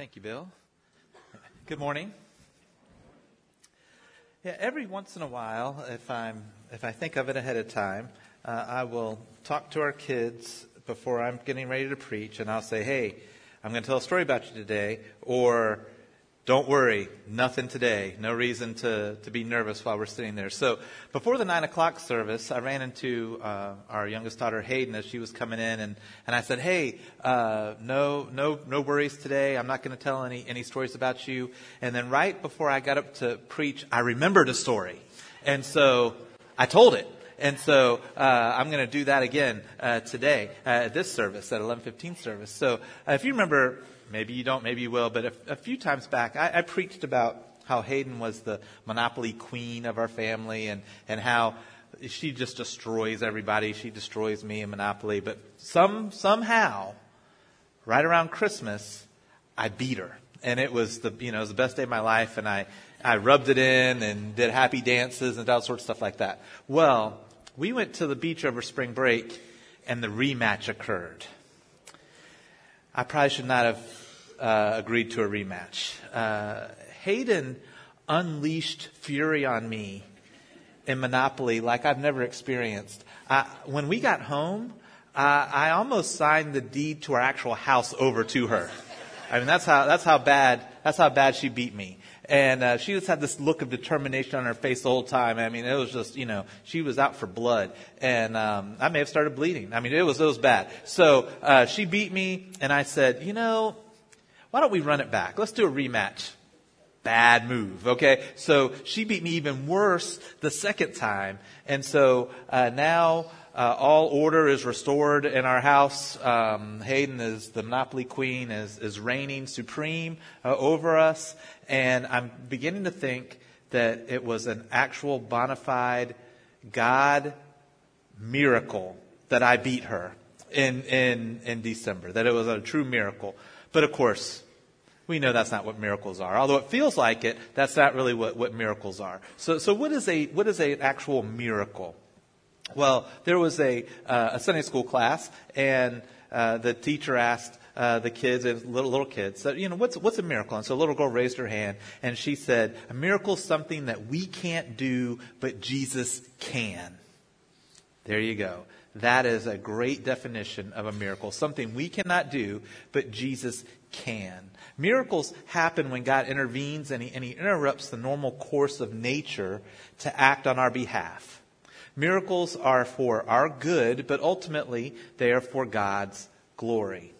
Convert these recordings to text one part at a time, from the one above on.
Thank you, Bill. Good morning. Yeah, every once in a while, if I think of it ahead of time, I will talk to our kids before I'm getting ready to preach, and I'll say, "Hey, I'm going to tell a story about you today," or "Don't worry, nothing today. No reason to be nervous while we're sitting there." So before the 9 o'clock service, I ran into our youngest daughter, Hayden, as she was coming in, and I said, "Hey, no worries today. I'm not going to tell any stories about you." And then right before I got up to preach, I remembered a story. And so I told it. And so I'm going to do that again today at this service, at 11:15 service. So if you remember, maybe you don't, maybe you will, but a few times back, I preached about how Hayden was the Monopoly queen of our family and how she just destroys everybody. She destroys me in Monopoly. But somehow, right around Christmas, I beat her. And it was the best day of my life, and I rubbed it in and did happy dances and all sorts of stuff like that. Well, we went to the beach over spring break, and the rematch occurred. I probably should not have agreed to a rematch. Hayden unleashed fury on me in Monopoly like I've never experienced. When we got home, I almost signed the deed to our actual house over to her. I mean, that's how bad she beat me. And she just had this look of determination on her face the whole time. I mean, it was just, she was out for blood. And I may have started bleeding. I mean, it was bad. So she beat me, and I said, why don't we run it back? Let's do a rematch. Bad move, okay? So she beat me even worse the second time. And so now all order is restored in our house. Hayden is the Monopoly queen, is reigning supreme over us. And I'm beginning to think that it was an actual bona fide God miracle that I beat her in December, that it was a true miracle. But of course, we know that's not what miracles are. Although it feels like it, that's not really what miracles are. So what is an actual miracle? Well, there was a Sunday school class, and the teacher asked the kids, little kids, said, what's a miracle? And so a little girl raised her hand, and she said, "A miracle is something that we can't do, but Jesus can." There you go. That is a great definition of a miracle. Something we cannot do, but Jesus can. Miracles happen when God intervenes and he interrupts the normal course of nature to act on our behalf. Miracles are for our good, but ultimately they are for God's glory.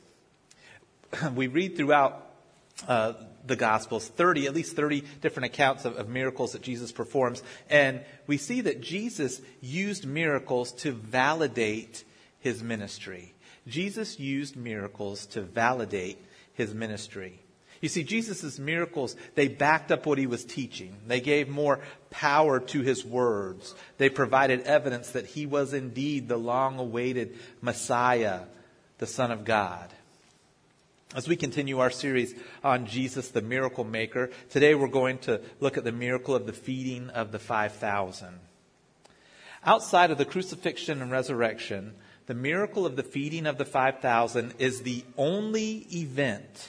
We read throughout the Gospels, at least 30 different accounts of miracles that Jesus performs. And we see that Jesus used miracles to validate his ministry. Jesus used miracles to validate his ministry. You see, Jesus' miracles, they backed up what he was teaching. They gave more power to his words. They provided evidence that he was indeed the long-awaited Messiah, the Son of God. As we continue our series on Jesus, the miracle maker, today we're going to look at the miracle of the feeding of the 5,000. Outside of the crucifixion and resurrection, the miracle of the feeding of the 5,000 is the only event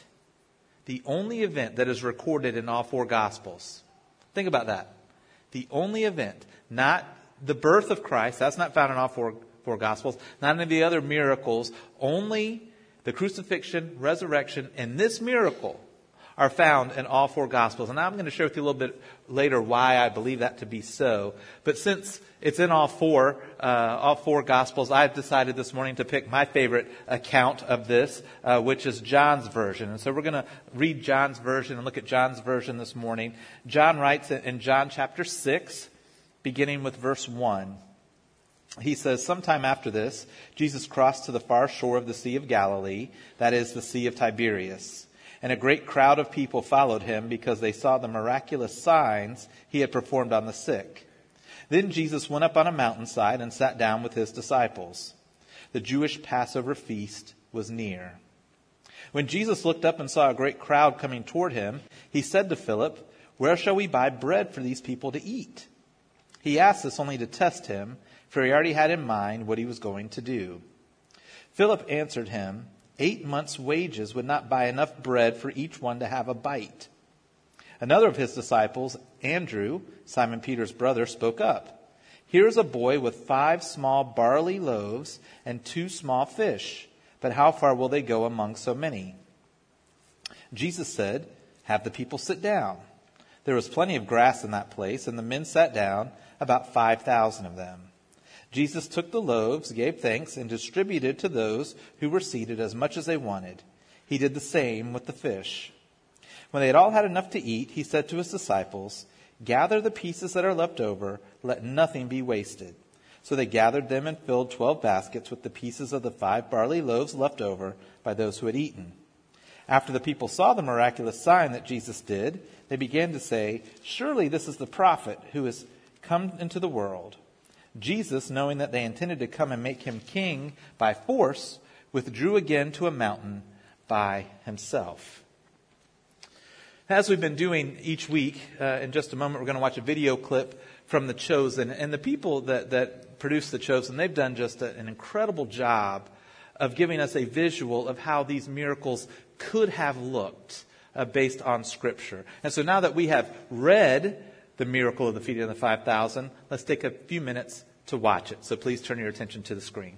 that is recorded in all four Gospels. Think about that. The only event, not the birth of Christ, that's not found in all four Gospels, not any of the other miracles, only the crucifixion, resurrection, and this miracle are found in all four Gospels. And I'm going to share with you a little bit later why I believe that to be so. But since it's in all four Gospels, I've decided this morning to pick my favorite account of this, which is John's version. And so we're going to read John's version and look at John's version this morning. John writes in John chapter 6, beginning with verse 1. He says, "Sometime after this, Jesus crossed to the far shore of the Sea of Galilee, that is, the Sea of Tiberias. And a great crowd of people followed him because they saw the miraculous signs he had performed on the sick. Then Jesus went up on a mountainside and sat down with his disciples. The Jewish Passover feast was near. When Jesus looked up and saw a great crowd coming toward him, he said to Philip, 'Where shall we buy bread for these people to eat?' He asked this only to test him, for he already had in mind what he was going to do. Philip answered him, 8 months' wages would not buy enough bread for each one to have a bite. Another of his disciples, Andrew, Simon Peter's brother, spoke up. Here is a boy with 5 small barley loaves and 2 small fish. But how far will they go among so many? Jesus said, have the people sit down. There was plenty of grass in that place, and the men sat down, about 5,000 of them. Jesus took the loaves, gave thanks, and distributed to those who were seated as much as they wanted. He did the same with the fish. When they had all had enough to eat, he said to his disciples, gather the pieces that are left over, let nothing be wasted. So they gathered them and filled 12 baskets with the pieces of the 5 barley loaves left over by those who had eaten. After the people saw the miraculous sign that Jesus did, they began to say, surely this is the prophet who has come into the world. Jesus, knowing that they intended to come and make him king by force, withdrew again to a mountain by himself. As we've been doing each week, in just a moment we're going to watch a video clip from The Chosen. And the people that produced The Chosen, they've done just an incredible job of giving us a visual of how these miracles could have looked based on Scripture. And so now that we have read the miracle of the feeding of the 5,000, let's take a few minutes to watch it. So please turn your attention to the screen.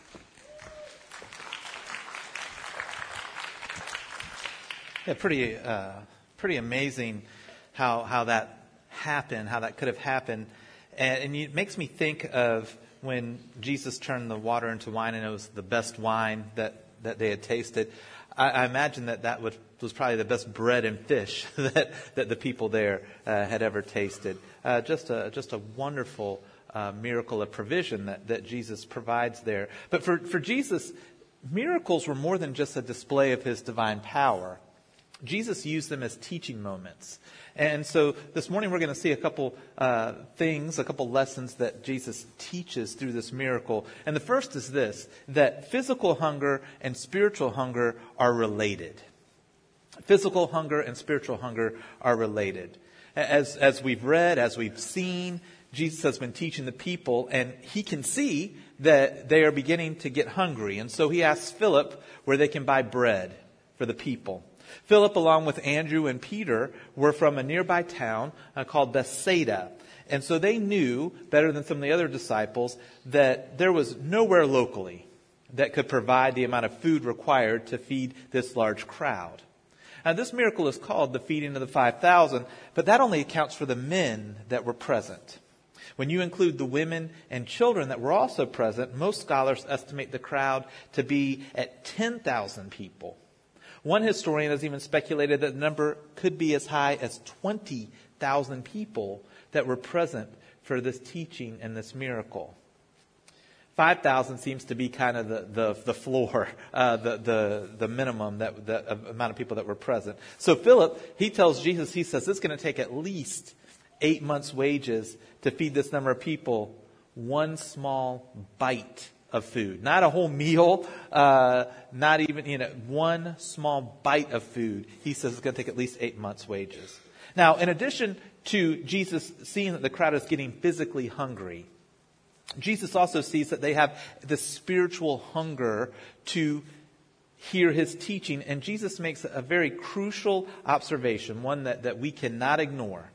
Yeah, pretty amazing how that happened, how that could have happened. And it makes me think of when Jesus turned the water into wine, and it was the best wine that they had tasted. I imagine that was probably the best bread and fish that the people there had ever tasted. Just a wonderful miracle of provision that Jesus provides there. But for Jesus, miracles were more than just a display of his divine power. Jesus used them as teaching moments. And so this morning we're going to see a couple lessons that Jesus teaches through this miracle. And the first is this, that physical hunger and spiritual hunger are related. Physical hunger and spiritual hunger are related. As we've read, as we've seen, Jesus has been teaching the people, and he can see that they are beginning to get hungry. And so he asks Philip where they can buy bread for the people. Philip, along with Andrew and Peter, were from a nearby town called Bethsaida. And so they knew, better than some of the other disciples, that there was nowhere locally that could provide the amount of food required to feed this large crowd. Now, this miracle is called the feeding of the 5,000, but that only accounts for the men that were present. When you include the women and children that were also present, most scholars estimate the crowd to be at 10,000 people. One historian has even speculated that the number could be as high as 20,000 people that were present for this teaching and this miracle. 5,000 seems to be kind of the floor, the minimum that amount of people that were present. So Philip, he tells Jesus, he says, it's going to take at least 8 months' wages to feed this number of people one small bite of food. Not a whole meal, not even, one small bite of food. He says it's going to take at least 8 months' wages. Now, in addition to Jesus seeing that the crowd is getting physically hungry, Jesus also sees that they have the spiritual hunger to hear his teaching. And Jesus makes a very crucial observation, one that we cannot ignore.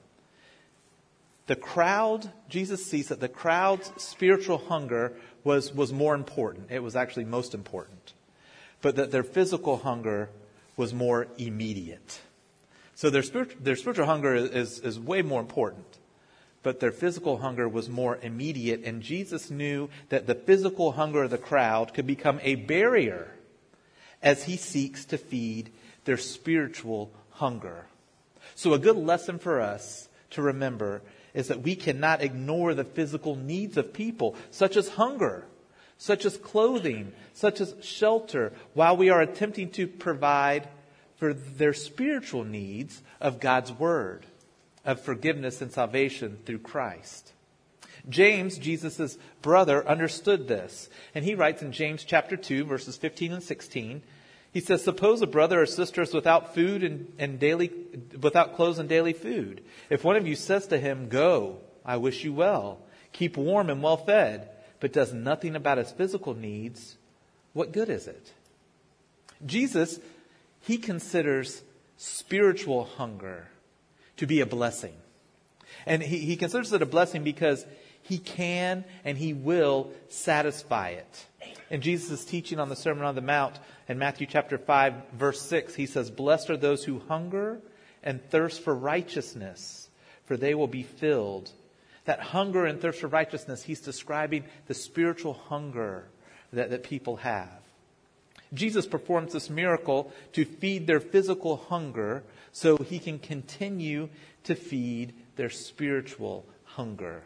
The crowd, Jesus sees that the crowd's spiritual hunger was more important. It was actually most important. But that their physical hunger was more immediate. So their spiritual hunger is way more important. But their physical hunger was more immediate. And Jesus knew that the physical hunger of the crowd could become a barrier as he seeks to feed their spiritual hunger. So a good lesson for us to remember is that we cannot ignore the physical needs of people, such as hunger, such as clothing, such as shelter, while we are attempting to provide for their spiritual needs of God's Word, of forgiveness and salvation through Christ. James, Jesus' brother, understood this. And he writes in James chapter 2, verses 15 and 16, he says, suppose a brother or sister is without food without clothes and daily food. If one of you says to him, go, I wish you well, keep warm and well fed, but does nothing about his physical needs, what good is it? Jesus, he considers spiritual hunger to be a blessing. And he considers it a blessing because he can and he will satisfy it. In Jesus' teaching on the Sermon on the Mount, in Matthew chapter 5, verse 6, he says, "Blessed are those who hunger and thirst for righteousness, for they will be filled." That hunger and thirst for righteousness, he's describing the spiritual hunger that people have. Jesus performs this miracle to feed their physical hunger so he can continue to feed their spiritual hunger.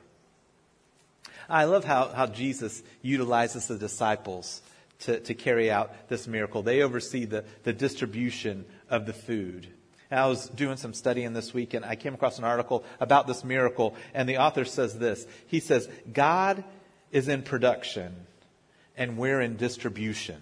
I love how Jesus utilizes the disciples to carry out this miracle. They oversee the distribution of the food. And I was doing some studying this week, and I came across an article about this miracle, and the author says this. He says, God is in production, and we're in distribution.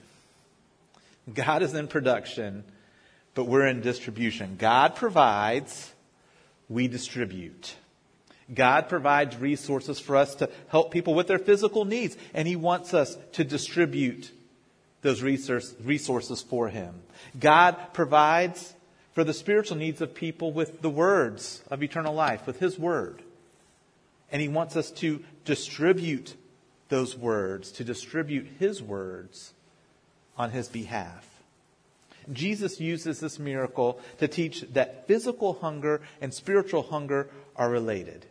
God is in production, but we're in distribution. God provides, we distribute. God provides resources for us to help people with their physical needs, and he wants us to distribute those resources for him. God provides for the spiritual needs of people with the words of eternal life, with his word. And he wants us to distribute those words, to distribute his words on his behalf. Jesus uses this miracle to teach that physical hunger and spiritual hunger are related.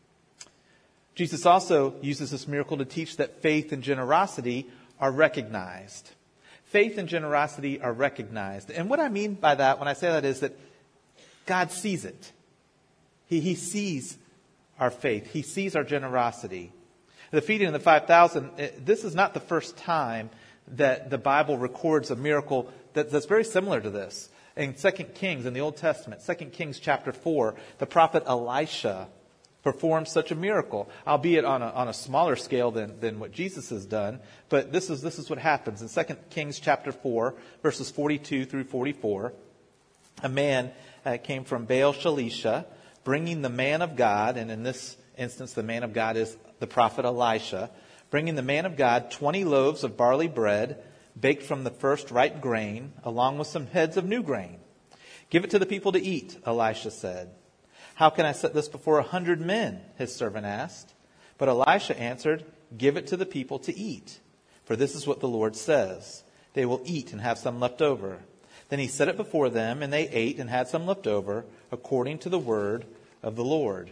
Jesus also uses this miracle to teach that faith and generosity are recognized. Faith and generosity are recognized. And what I mean by that, when I say that, is that God sees it. He sees our faith. He sees our generosity. The feeding of the 5,000, this is not the first time that the Bible records a miracle that's very similar to this. In 2 Kings, in the Old Testament, 2 Kings chapter 4, the prophet Elisha performed such a miracle, albeit on a smaller scale than what Jesus has done. But this is what happens. In 2 Kings chapter 4, verses 42 through 44, a man came from Baal Shalisha, bringing the man of God, and in this instance the man of God is the prophet Elisha, bringing the man of God 20 loaves of barley bread, baked from the first ripe grain, along with some heads of new grain. "Give it to the people to eat," Elisha said. "How can I set this before 100 men?" his servant asked. But Elisha answered, "Give it to the people to eat. For this is what the Lord says. They will eat and have some left over." Then he set it before them, and they ate and had some left over, according to the word of the Lord.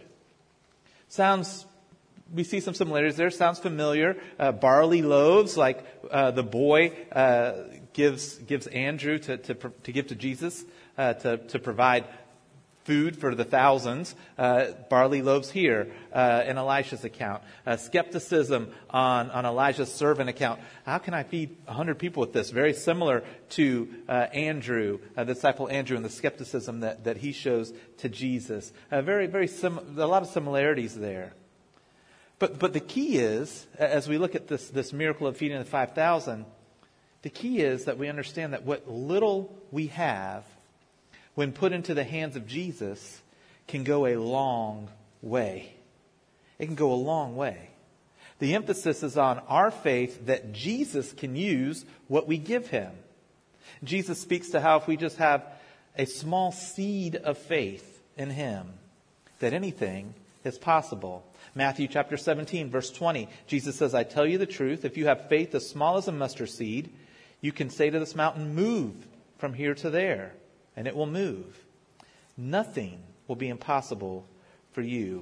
We see some similarities there. Sounds familiar. Barley loaves, like the boy gives Andrew to give to Jesus to provide food for the thousands. Barley loaves here in Elisha's account. Skepticism on Elijah's servant account. How can I feed 100 people with this? Very similar to Andrew, the disciple Andrew, and the skepticism that he shows to Jesus. A lot of similarities there. But the key is, as we look at this miracle of feeding the 5,000, the key is that we understand that what little we have, when put into the hands of Jesus, can go a long way. It can go a long way. The emphasis is on our faith that Jesus can use what we give him. Jesus speaks to how if we just have a small seed of faith in him, that anything is possible. Matthew chapter 17, verse 20, Jesus says, "I tell you the truth, if you have faith as small as a mustard seed, you can say to this mountain, 'Move from here to there,' and it will move. Nothing will be impossible for you."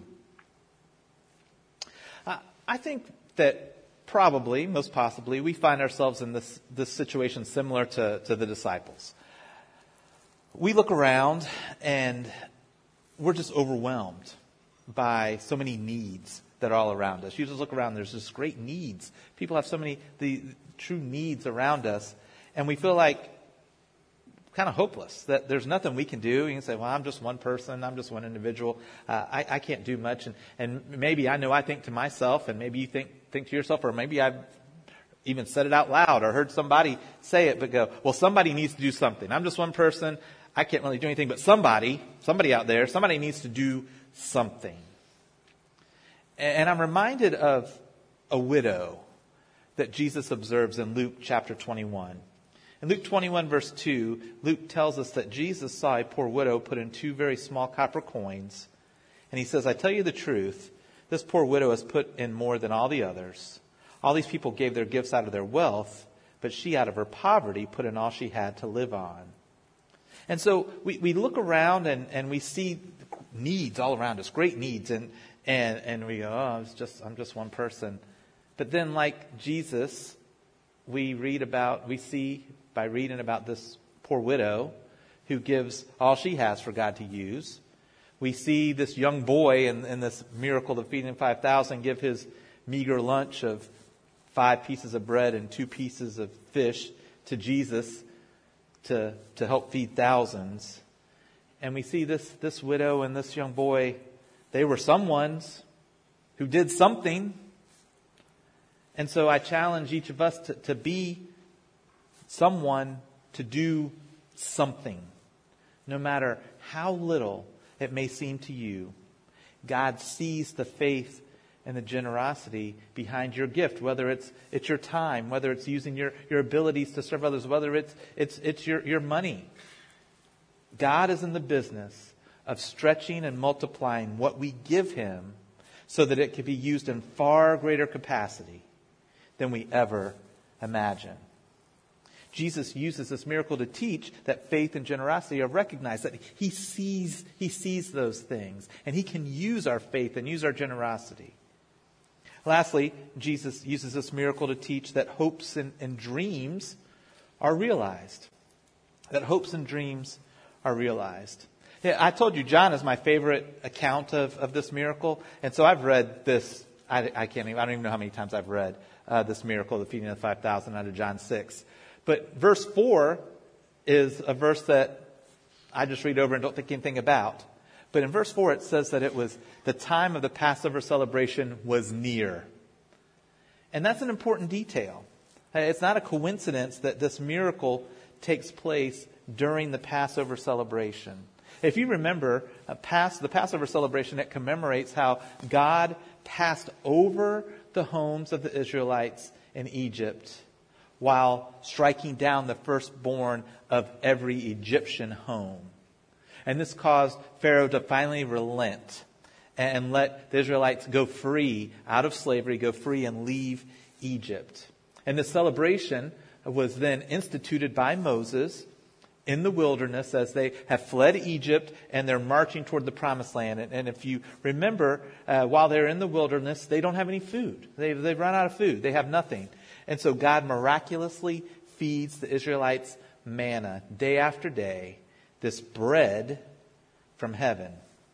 I think that probably, most possibly, we find ourselves in this situation similar to the disciples. We look around and we're just overwhelmed by so many needs that are all around us. You just look around, there's just great needs. People have so many the true needs around us, and we feel like kind of hopeless, that there's nothing we can do. You can say, "Well, I'm just one person, I'm just one individual, I can't do much." And maybe I know I think to myself, and maybe you think to yourself, or maybe I've even said it out loud or heard somebody say it, but go, "Well, somebody needs to do something. I'm just one person, I can't really do anything, but somebody out there, somebody needs to do something." And I'm reminded of a widow that Jesus observes in Luke chapter 21. In Luke 21, verse 2, Luke tells us that Jesus saw a poor widow put in 2 very small copper coins. And he says, I tell you the truth, this poor widow has put in more than all the others. All these people gave their gifts out of their wealth, but she out of her poverty put in all she had to live on. And so we look around and we see needs all around us, great needs. And we go, oh, I'm just one person. But then like Jesus, we see by reading about this poor widow who gives all she has for God to use. We see this young boy in this miracle of feeding 5,000 give his meager lunch of 5 pieces of bread and 2 pieces of fish to Jesus to help feed thousands. And we see this widow and this young boy, they were someones who did something. And so I challenge each of us to be someone to do something. No matter how little it may seem to you, God sees the faith and the generosity behind your gift, whether it's your time, whether it's using your abilities to serve others, whether it's your money. God is in the business of stretching and multiplying what we give Him so that it can be used in far greater capacity than we ever imagine. Jesus uses this miracle to teach that faith and generosity are recognized, that He sees those things, and He can use our faith and use our generosity. Lastly, Jesus uses this miracle to teach that hopes and dreams are realized. That hopes and dreams are realized. Yeah, I told you John is my favorite account of this miracle, and so I've read this. I don't even know how many times I've read this miracle, the feeding of the 5,000 out of John 6. But verse 4 is a verse that I just read over and don't think anything about. But in verse 4 it says that it was the time of the Passover celebration was near. And that's an important detail. It's not a coincidence that this miracle takes place during the Passover celebration. If you remember, the Passover celebration, it commemorates how God passed over the homes of the Israelites in Egypt while striking down the firstborn of every Egyptian home. And this caused Pharaoh to finally relent and let the Israelites go free out of slavery, go free and leave Egypt. And the celebration was then instituted by Moses in the wilderness as they have fled Egypt and they're marching toward the promised land. And if you remember, while they're in the wilderness, they don't have any food. They've run out of food. They have nothing. And so God miraculously feeds the Israelites manna day after day, this bread from heaven.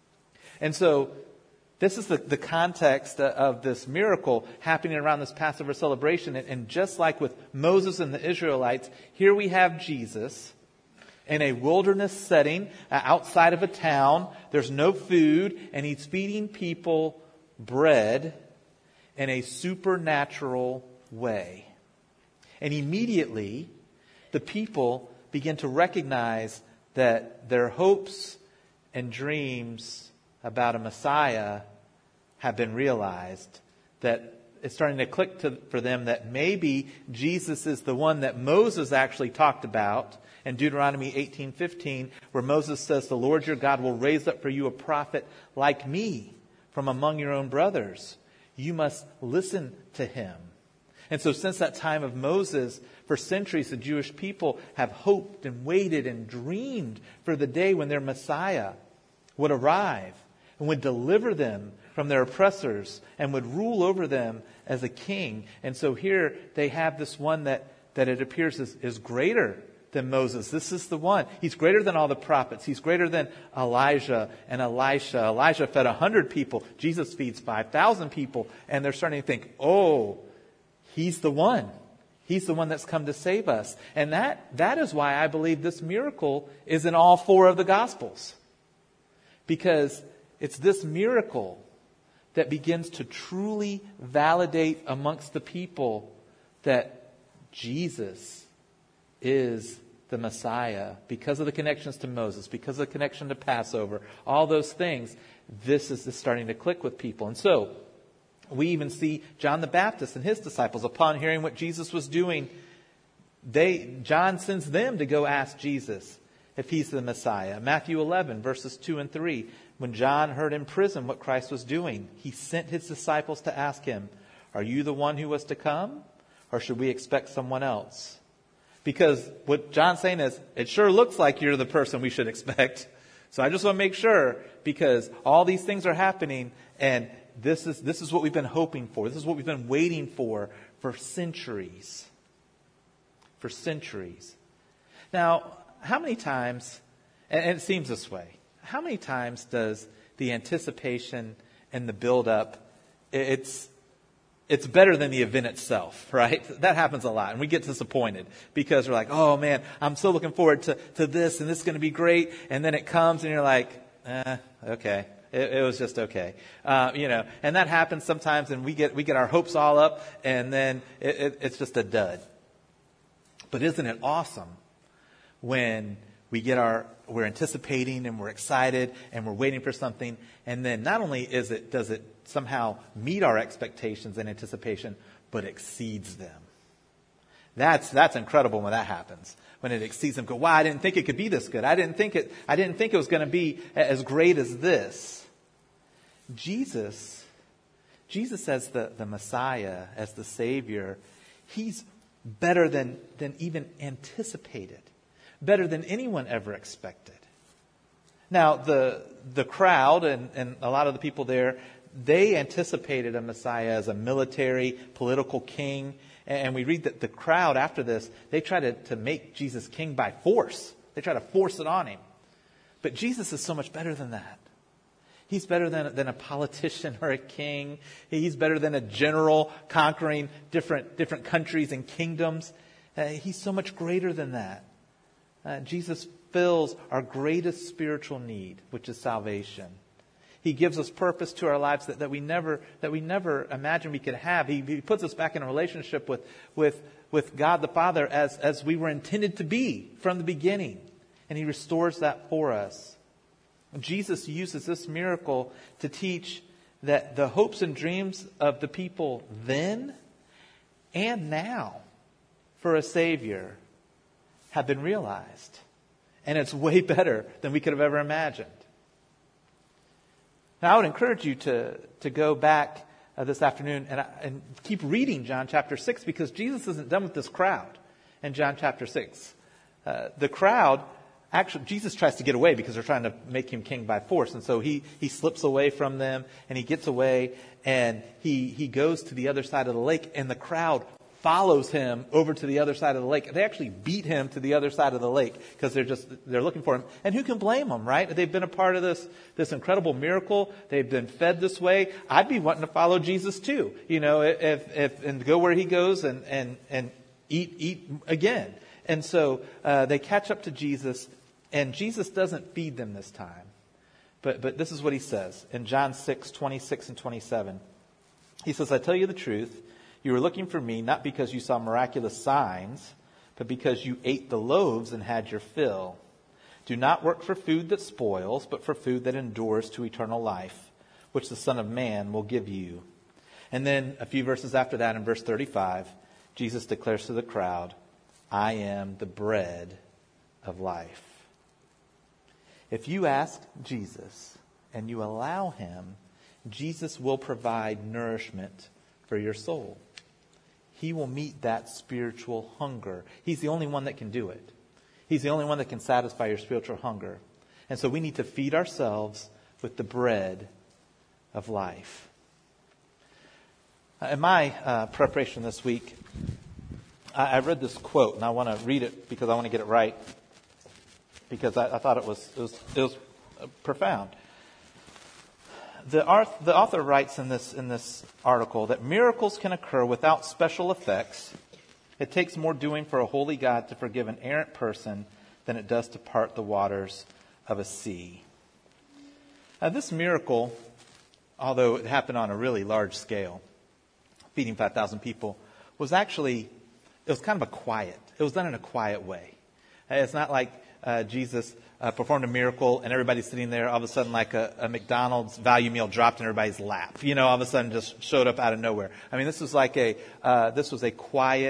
And so this is the context of this miracle happening around this Passover celebration. And just like with Moses and the Israelites, here we have Jesus in a wilderness setting outside of a town. There's no food, and He's feeding people bread in a supernatural way. And immediately, the people begin to recognize that their hopes and dreams about a Messiah have been realized, that it's starting to click for them that maybe Jesus is the one that Moses actually talked about in Deuteronomy 18:15, where Moses says, the Lord your God will raise up for you a prophet like me from among your own brothers. You must listen to him. And so since that time of Moses, for centuries, the Jewish people have hoped and waited and dreamed for the day when their Messiah would arrive and would deliver them from their oppressors and would rule over them as a king. And so here they have this one that it appears is greater than Moses. This is the one. He's greater than all the prophets. He's greater than Elijah and Elisha. Elijah fed 100 people. Jesus feeds 5,000 people. And they're starting to think, oh, He's the one. He's the one that's come to save us. And that is why I believe this miracle is in all 4 of the Gospels. Because it's this miracle that begins to truly validate amongst the people that Jesus is the Messiah. Because of the connections to Moses, because of the connection to Passover, all those things, this is starting to click with people. And so, we even see John the Baptist and his disciples, upon hearing what Jesus was doing, John sends them to go ask Jesus if he's the Messiah. Matthew 11, verses 2 and 3. When John heard in prison what Christ was doing, he sent his disciples to ask him, "Are you the one who was to come? Or should we expect someone else?" Because what John's saying is, it sure looks like you're the person we should expect. So I just want to make sure, because all these things are happening, and this is what we've been hoping for. This is what we've been waiting for centuries. For centuries. Now, how many times, and it seems this way, how many times does the anticipation and the build-up, it's better than the event itself, right? That happens a lot. And we get disappointed because we're like, oh man, I'm so looking forward to this, and this is going to be great. And then it comes and you're like, okay. It was just okay. And that happens sometimes, and we get our hopes all up, and then it's just a dud. But isn't it awesome when we're anticipating and we're excited and we're waiting for something, and then not only does it somehow meet our expectations and anticipation, but exceeds them. That's incredible when that happens. When it exceeds them, go, wow, I didn't think it could be this good. I didn't think it was going to be as great as this. Jesus as the Messiah, as the Savior, he's better than even anticipated. Better than anyone ever expected. Now, the crowd and a lot of the people there, they anticipated a Messiah as a military, political king. And we read that the crowd after this, they try to make Jesus king by force. They try to force it on him. But Jesus is so much better than that. He's better than a politician or a king. He's better than a general conquering different countries and kingdoms. He's so much greater than that. Jesus fills our greatest spiritual need, which is salvation. He gives us purpose to our lives that we never imagined we could have. He puts us back in a relationship with God the Father as we were intended to be from the beginning. And He restores that for us. Jesus uses this miracle to teach that the hopes and dreams of the people then and now for a Savior have been realized. And it's way better than we could have ever imagined. Now, I would encourage you to go back this afternoon and keep reading John chapter 6, because Jesus isn't done with this crowd in John chapter 6. The crowd, actually, Jesus tries to get away because they're trying to make him king by force. And so he slips away from them, and he gets away, and he goes to the other side of the lake, and the crowd follows him over to the other side of the lake. They actually beat him to the other side of the lake because they're looking for him. And who can blame them, right? They've been a part of this incredible miracle. They've been fed this way. I'd be wanting to follow Jesus too, and go where he goes and eat again. And so they catch up to Jesus, and Jesus doesn't feed them this time. But this is what he says in John 6:26 and 27. He says, "I tell you the truth. You were looking for me not because you saw miraculous signs, but because you ate the loaves and had your fill. Do not work for food that spoils, but for food that endures to eternal life, which the Son of Man will give you." And then a few verses after that, in verse 35, Jesus declares to the crowd, "I am the bread of life." If you ask Jesus and you allow him, Jesus will provide nourishment for your soul. He will meet that spiritual hunger. He's the only one that can do it. He's the only one that can satisfy your spiritual hunger. And so we need to feed ourselves with the bread of life. In my preparation this week, I read this quote, and I want to read it because I want to get it right, because I thought it was profound. The author writes in this article that miracles can occur without special effects. It takes more doing for a holy God to forgive an errant person than it does to part the waters of a sea. Now, this miracle, although it happened on a really large scale, feeding 5,000 people, it was kind of it was done in a quiet way. It's not like Jesus performed a miracle and everybody's sitting there, all of a sudden like a McDonald's value meal dropped in everybody's lap. All of a sudden just showed up out of nowhere. I mean, this was a quiet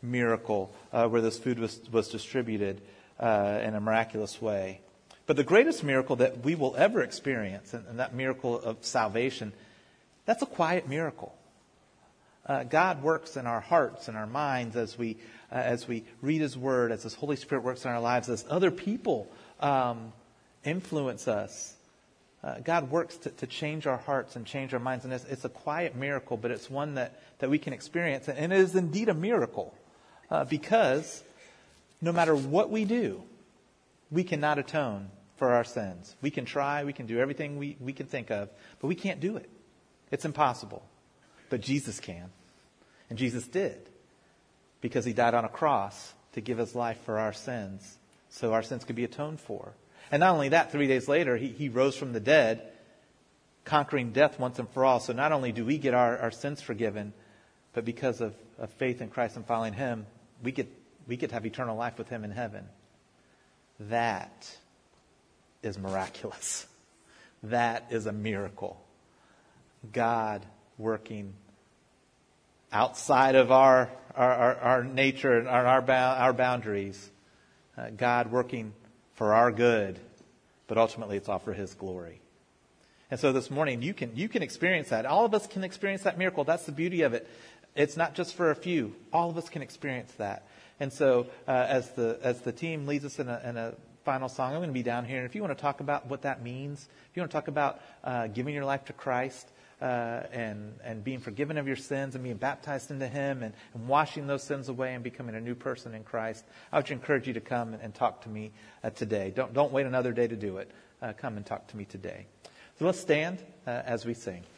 miracle where this food was distributed in a miraculous way. But the greatest miracle that we will ever experience, and that miracle of salvation, that's a quiet miracle. God works in our hearts and our minds as we read His Word, as His Holy Spirit works in our lives, as other people influence us. God works to change our hearts and change our minds. And it's a quiet miracle, but it's one that we can experience. And it is indeed a miracle because no matter what we do, we cannot atone for our sins. We can try, we can do everything we can think of, but we can't do it. It's impossible. But Jesus can. And Jesus did. Because He died on a cross to give His life for our sins, so our sins could be atoned for. And not only that, 3 days later, He rose from the dead, conquering death once and for all. So not only do we get our sins forgiven, but because of faith in Christ and following Him, we get to have eternal life with Him in heaven. That is miraculous. That is a miracle. God working outside of our nature and our boundaries. God working for our good, but ultimately it's all for His glory. And so this morning you can experience that. All of us can experience that miracle. That's the beauty of it. It's not just for a few. All of us can experience that. And so as the team leads us in a final song, I'm going to be down here. And if you want to talk about what that means, if you want to talk about giving your life to Christ and being forgiven of your sins and being baptized into Him and washing those sins away and becoming a new person in Christ, I would encourage you to come and talk to me today. Don't wait another day to do it. Come and talk to me today. So let's stand as we sing.